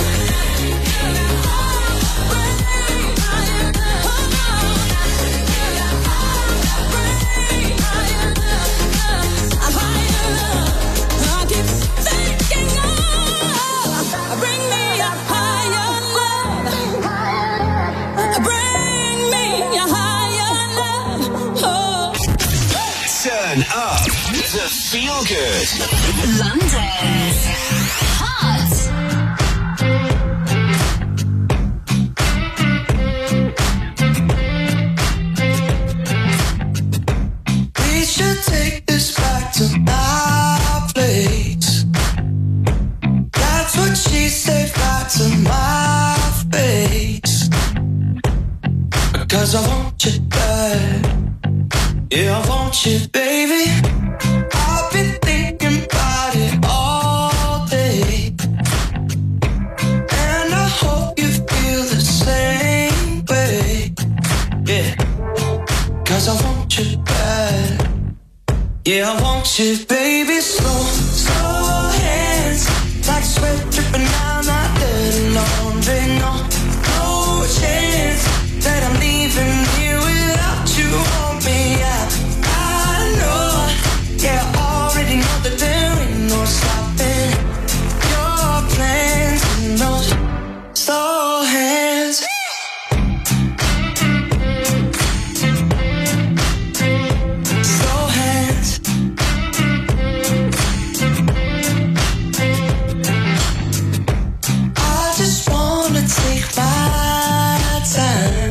Turn up the feel good. London's Hot. We should take this back to my place. That's what she said right to my face. Because I want you bad. Yeah, I want you, baby. 'cause I want you bad. Yeah, I want you, baby, slow, slow hands, like sweat dripping down my dirty laundry. No, no chance that I'm leaving here without you on me. I know, yeah, I already know that there ain't no stopping your plans and those slow hands. Slow hands. I just wanna take my time.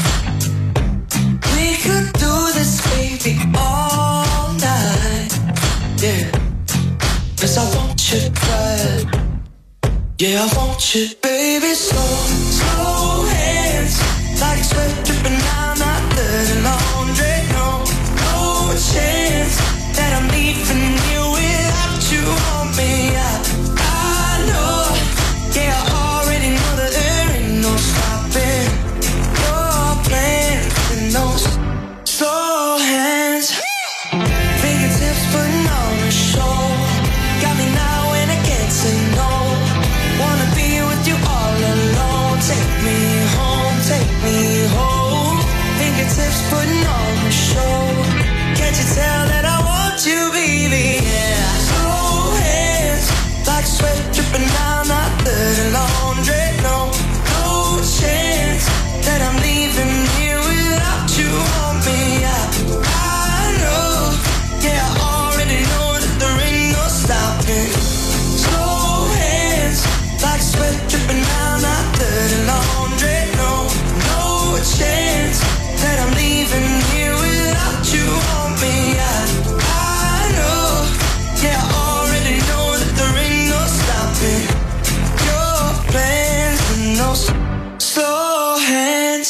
We could do this, baby, all night. Yeah, 'cause I want you bad. Yeah, I want you, baby, slow, slow hands, like sweat dripping down my dirty laundry. No, no chance that I'm leaving you without you on me. I know, yeah, I already know that there ain't no stopping your plans and those slow hands. Fingertips putting on a show, got me now and I can't say no. Wanna be with you all alone. Take me home, take me home. Fingertips putting on a show. Can't you tell that I want you, baby? Yeah. Slow hands, like sweat dripping down my dirty laundry. No, no chance that I'm leaving here without you on me. I know, yeah, I already know that there ain't no stopping. Slow hands, like sweat dripping down my dirty laundry. No, no chance that I'm leaving here without you on me. I know, yeah, I already know that there ain't no stopping your plans and those slow hands.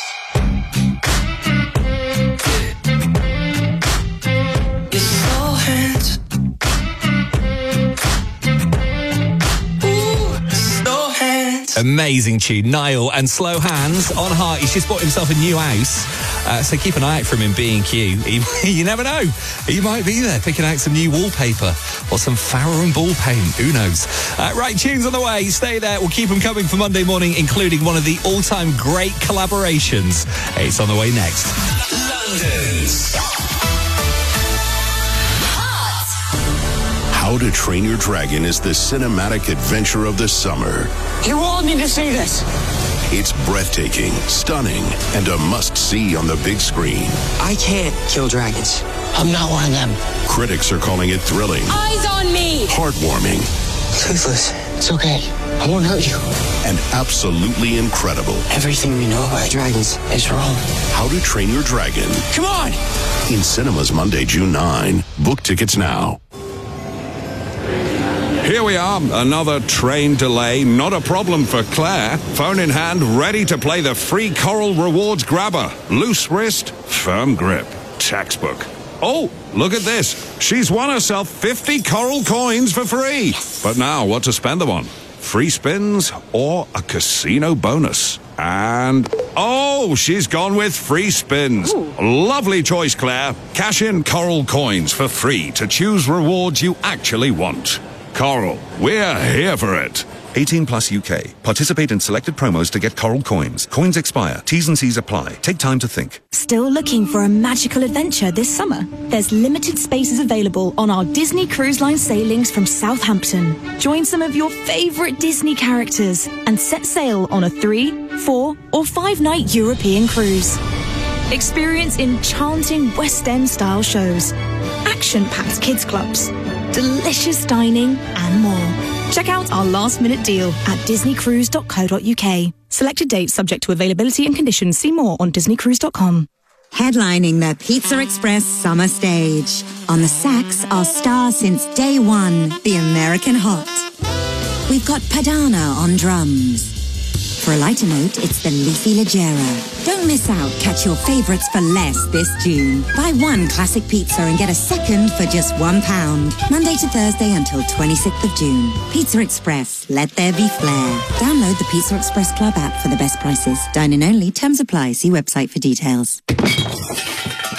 Your slow hands. Slow hands. Amazing tune. Niall and Slow Hands on Heart. He's just bought himself a new house, so keep an eye out for him in B&Q. You never know. He might be there picking out some new wallpaper or some Farrow & Ball paint. Who knows? Right, tunes on the way. Stay there. We'll keep them coming for Monday morning, including one of the all-time great collaborations. It's on the way next. London's How to Train Your Dragon is the cinematic adventure of the summer. You all need to see this. It's breathtaking, stunning, and a must-see on the big screen. I can't kill dragons. I'm not one of them. Critics are calling it thrilling, Eyes on me! heartwarming, Toothless. It's okay. I won't hurt you. and absolutely incredible. Everything we know about dragons is wrong. How to Train Your Dragon. Come on! In cinemas Monday, June 9. Book tickets now. Here we are, another train delay. Not a problem for Claire. Phone in hand, ready to play the free Coral Rewards grabber. Loose wrist, firm grip. Textbook. Oh, look at this. She's won herself 50 Coral coins for free. But now, what to spend them on? Free spins or a casino bonus? And, oh, she's gone with free spins. Lovely choice, Claire. Cash in Coral coins for free to choose rewards you actually want. Coral, we're here for it. 18 plus UK. Participate in selected promos to get Coral coins. Coins expire. T's and C's apply. Take time to think. Still looking for a magical adventure this summer? There's limited spaces available on our Disney Cruise Line sailings from Southampton. Join some of your favourite Disney characters and set sail on a 3, 4 or 5 night European cruise. Experience enchanting West End style shows, action-packed kids clubs, delicious dining and more. Check out our last minute deal at disneycruise.co.uk. Selected dates subject to availability and conditions. See more on disneycruise.com. Headlining the Pizza Express summer stage. On the sax, our star since day one, the American Hot. We've got Padana on drums. For a lighter note, it's the Leafy Leggera. Don't miss out. Catch your favourites for less this June. Buy one classic pizza and get a second for just £1. Monday to Thursday until 26th of June. Pizza Express. Let there be flair. Download the Pizza Express Club app for the best prices. Dine-in only. Terms apply. See website for details.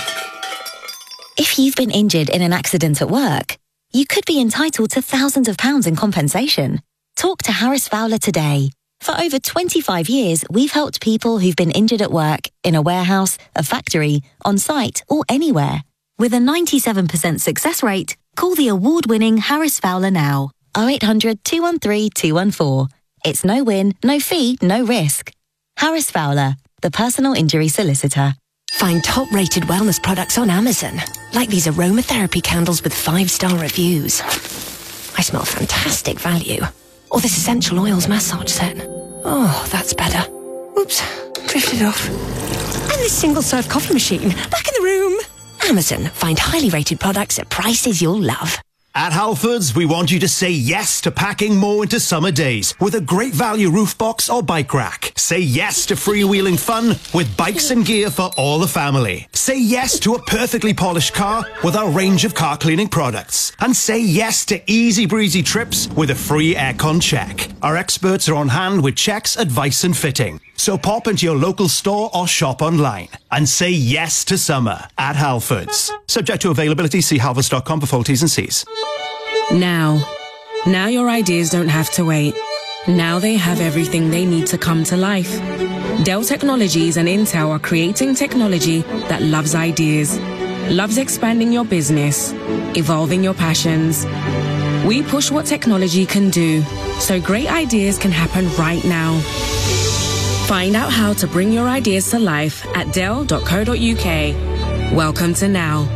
If you've been injured in an accident at work, you could be entitled to thousands of pounds in compensation. Talk to Harris Fowler today. For over 25 years, we've helped people who've been injured at work, in a warehouse, a factory, on site, or anywhere. With a 97% success rate, call the award-winning Harris Fowler now. 0800 213 214. It's no win, no fee, no risk. Harris Fowler, the personal injury solicitor. Find top-rated wellness products on Amazon, like these aromatherapy candles with 5-star reviews. I smell fantastic value. Or this essential oils massage set. Oh, that's better. Oops, drifted off. And this single-serve coffee machine, back in the room. Amazon, find highly rated products at prices you'll love. At Halfords, we want you to say yes to packing more into summer days with a great value roof box or bike rack. Say yes to freewheeling fun with bikes and gear for all the family. Say yes to a perfectly polished car with our range of car cleaning products. And say yes to easy breezy trips with a free aircon check. Our experts are on hand with checks, advice and fitting. So pop into your local store or shop online and say yes to summer at Halfords. Subject to availability, see halfords.com for full T's and C's. Now your ideas don't have to wait. Now they have everything they need to come to life. Dell Technologies and Intel are creating technology that loves ideas, loves expanding your business, evolving your passions. We push what technology can do, so great ideas can happen right now. Find out how to bring your ideas to life at dell.co.uk. Welcome to Now.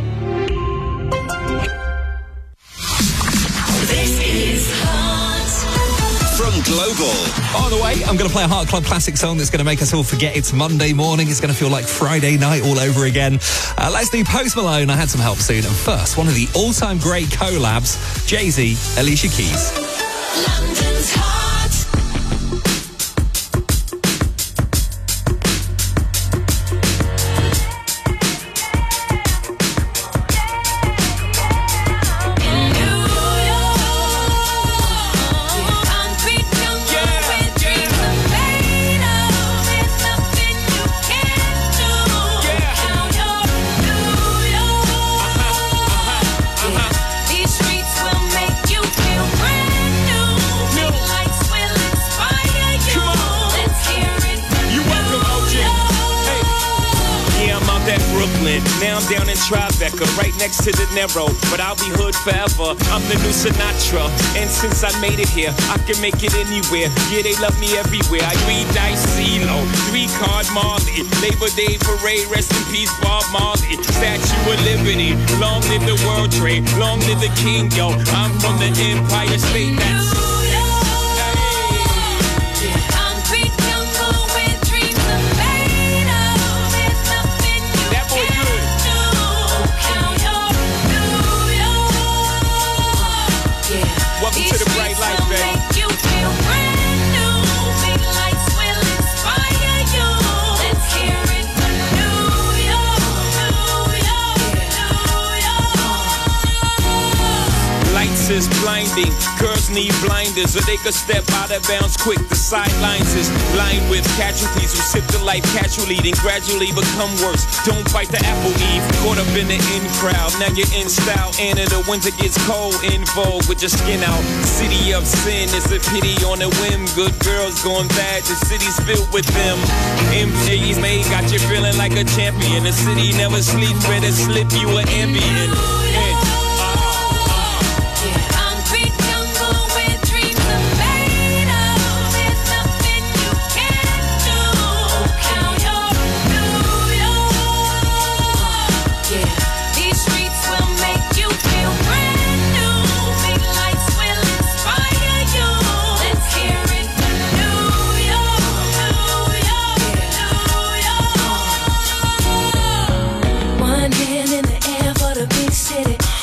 This is Hot. From Global. On the way, I'm going to play a Heart Club classic song that's going to make us all forget it's Monday morning. It's going to feel like Friday night all over again. Let's do Post Malone. I had some help soon. And first, one of the all-time great collabs, Jay-Z, Alicia Keys. London's Hot. These streets will make you feel brand new. Lights will inspire you. Let's hear it. You welcome, OG. Hey. Yeah, I'm out at Brooklyn. Now I'm down in Tribeca, right next to the Narrow. But I'll be hood forever. I'm the new Sinatra. And since I made it here, I can make it anywhere. Yeah, they love me everywhere. I read Dice CeeLo, 3-Card Marley, Labor Day Parade, rest in peace Bob Marley, Statue of Liberty, long live the World Trade, long live the King, yo. I'm from the Empire State. That's Concrete jungle where dreams are made of. There's nothing you can't do. Now you're New York. welcome to the bright light, baby. Make you feel brand new. Big lights will inspire you. Let's hear it for New York, New York. Lights is blinding, girls need blinders so they could step out of bounds quick. The sidelines is lined with casualties who sip the life casually, then gradually become worse. Don't bite the apple, Eve. Caught up in the in crowd, now you're in style. And in the winter gets cold, in vogue with your skin out. City of sin is a pity on a whim. Good girls going bad, the city's filled with them. MJ's made got you feeling like a champion. The city never sleeps, better slip you an Ambien. Concrete jungle where dreams are made of. There's nothing you can't do. Now you're New York. These streets will make you feel brand new. Big lights will inspire you. Let's hear it for New York, New York. One hand in the air for the big city.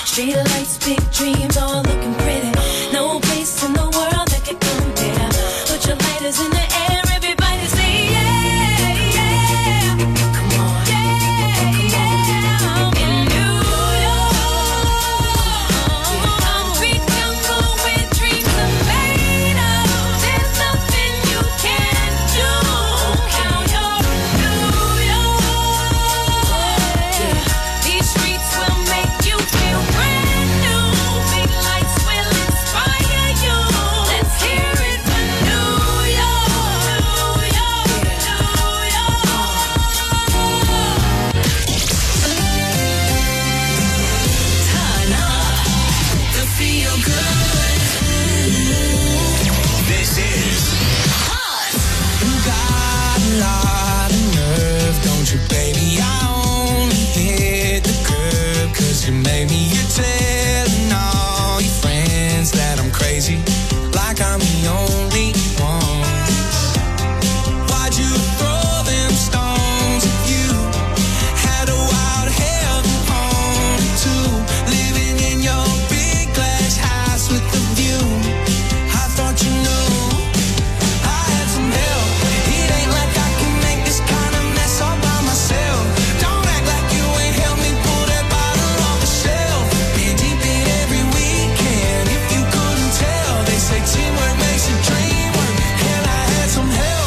maybe you're telling all your friends that I'm crazy, like I'm the only one. Why'd you throw them stones if you had a wild heaven home too? Living in your big glass house with the view. I thought you knew I had some help. It ain't like I can make this kind of mess all by myself. Don't act like you ain't helped me pull that bottle off the shelf. Been deep in every weekend. If you couldn't tell, they say teamwork makes the dream work. And I had some help.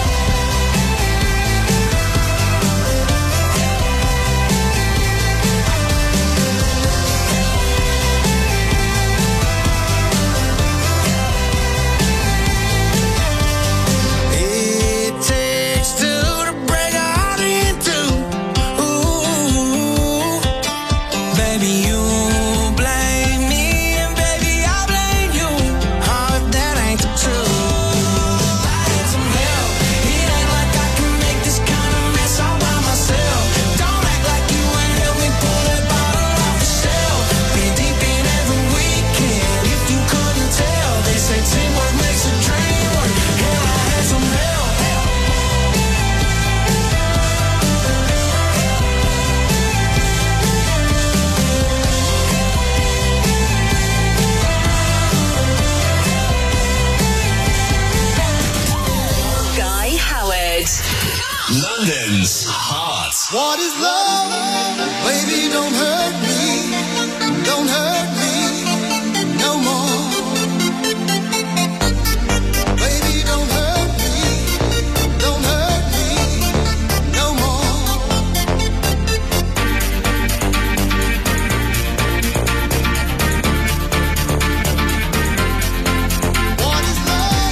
It takes two to break a heart in two. Ooh, baby, you blame me, and baby, I blame you. Oh, if that ain't the truth. I had some help. It ain't like I can make this kind of mess all by myself. Don't act like you ain't helped me pull that bottle off the shelf. Been deep in every weekend. If you couldn't tell, they say teamwork makes the dream work. And I had some help. Guy Howard. London's Heart. What is love? Baby, don't hurt me. Don't hurt me no more. Baby, don't hurt me. Don't hurt me no more. What is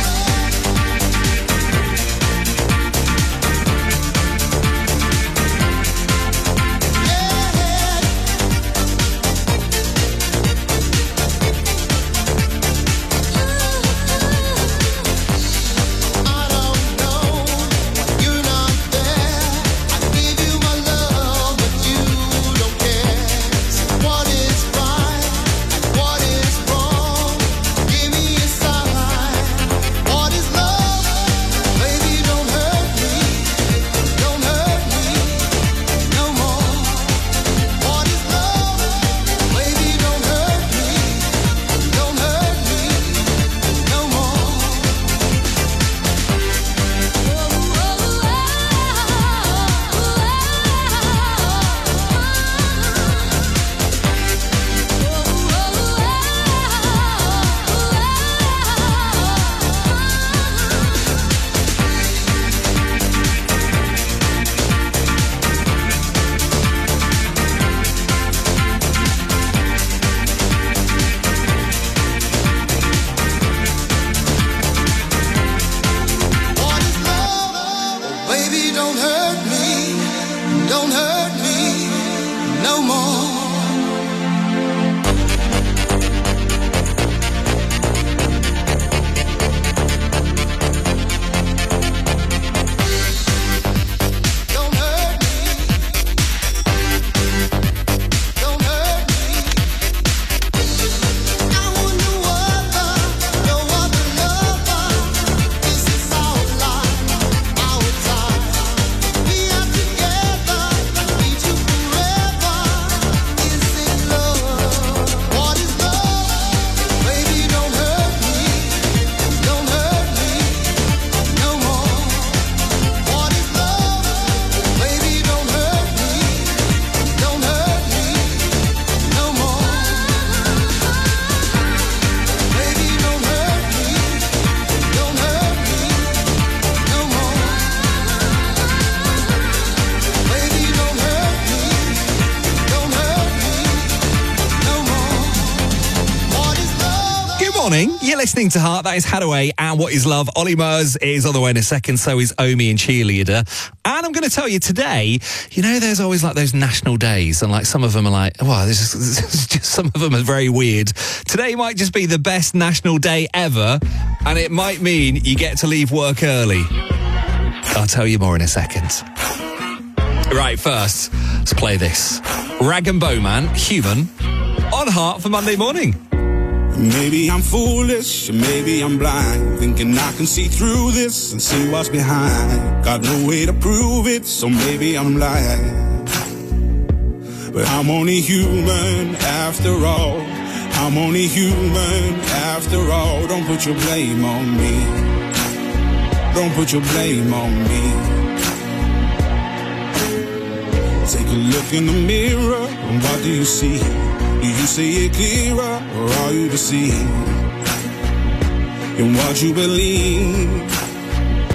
morning. You're listening to Heart. That is Hadaway and What Is Love. Ollie Murs is on the way in a second. So is Omi and Cheerleader. And I'm going to tell you today, you know, there's always like those national days and like some of them are like, wow, this is just, some of them are very weird. Today might just be the best national day ever. And it might mean you get to leave work early. I'll tell you more in a second. Right, first, let's play this. Rag and Bowman, Human, on Heart for Monday morning. Maybe I'm foolish, maybe I'm blind, thinking I can see through this and see what's behind. Got no way to prove it, so maybe I'm lying. But I'm only human after all. I'm only human after all. Don't put your blame on me. Don't put your blame on me. Take a look in the mirror, and what do you see? Do you see it clearer, or are you deceived in what you believe?